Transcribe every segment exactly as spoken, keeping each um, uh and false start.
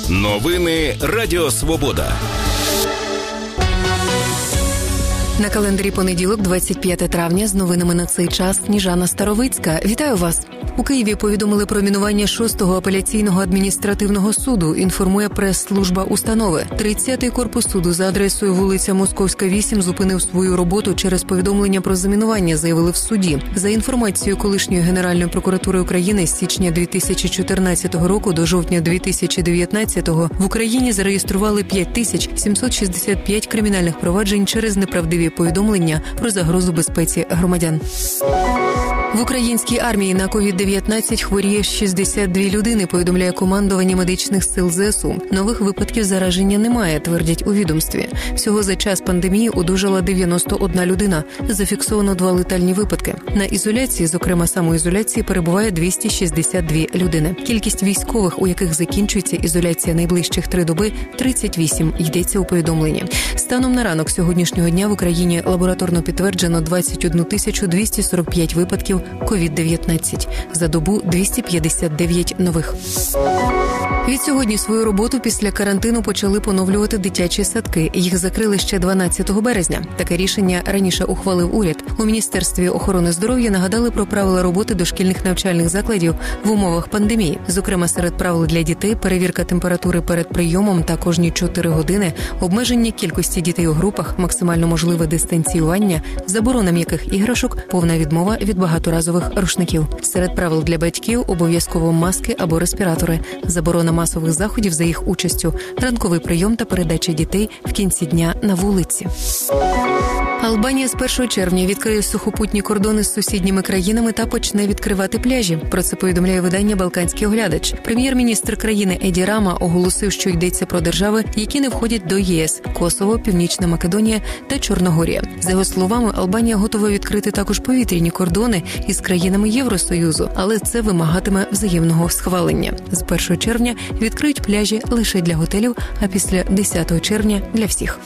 Новини Радіо Свобода. На календарі понеділок, двадцять п'яте травня, з новинами на цей час Сніжана Старовицька. Вітаю вас! У Києві повідомили про мінування шостого апеляційного адміністративного суду, інформує прес-служба установи. тридцятий корпус суду за адресою вулиця Московська, вісім зупинив свою роботу через повідомлення про замінування, заявили в суді. За інформацією колишньої Генеральної прокуратури України, з січня дві тисячі чотирнадцятого року до жовтня дві тисячі дев'ятнадцятого в Україні зареєстрували п'ять тисяч сімсот шістдесят п'ять кримінальних проваджень через неправдиві повідомлення про загрозу безпеці громадян. В українській армії на ковід дев'ятнадцять хворіє шістдесят дві людини, повідомляє командування медичних сил ЗСУ. Нових випадків зараження немає, твердять у відомстві. Всього за час пандемії одужала дев'яносто одна людина. Зафіксовано два летальні випадки. На ізоляції, зокрема самоізоляції, перебуває двісті шістдесят дві людини. Кількість військових, у яких закінчується ізоляція найближчих три доби – тридцять вісім, йдеться у повідомленні. Станом на ранок сьогоднішнього дня в Україні лабораторно підтверджено двадцять одну тисячу двісті сорок п'ять випадків ковід дев'ятнадцять. За добу двісті п'ятдесят дев'ять нових. Відсьогодні свою роботу після карантину почали поновлювати дитячі садки. Їх закрили ще дванадцятого березня. Таке рішення раніше ухвалив уряд. У Міністерстві охорони здоров'я нагадали про правила роботи дошкільних навчальних закладів в умовах пандемії. Зокрема, серед правил для дітей – перевірка температури перед прийомом та кожні чотири години, обмеження кількості дітей у групах, максимально можливе дистанціювання, заборона м'яких іграшок, повна відмова від багаторазових рушників. Серед правил для батьків – обов'язково маски або респіратори, заборона масових заходів за їх участю, ранковий прийом та передача дітей в кінці дня на вулиці. Албанія з першого червня відкриє сухопутні кордони з сусідніми країнами та почне відкривати пляжі. Про це повідомляє видання «Балканський оглядач». Прем'єр-міністр країни Еді Рама оголосив, що йдеться про держави, які не входять до ЄС – Косово, Північна Македонія та Чорногорія. За його словами, Албанія готова відкрити також повітряні кордони із країнами Євросоюзу, але це вимагатиме взаємного схвалення. З першого червня відкриють пляжі лише для готелів, а після десятого червня – для всіх.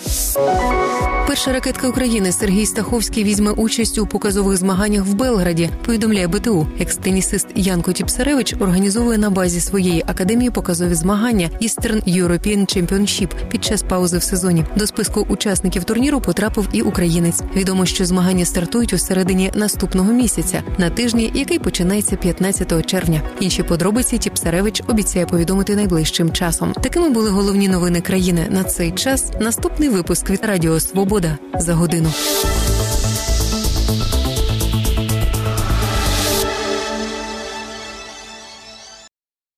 Перша ракетка України Сергій Стаховський візьме участь у показових змаганнях в Белграді, повідомляє Б Т У. Екс-тенісист Янко Тіпсаревич організовує на базі своєї академії показові змагання Eastern European Championship під час паузи в сезоні. До списку учасників турніру потрапив і українець. Відомо, що змагання стартують у середині наступного місяця, на тижні, який починається п'ятнадцятого червня. Інші подробиці Тіпсаревич обіцяє повідомити найближчим часом. Такими були головні новини країни на цей час. Наступний випуск від Радіо Свобода за годину.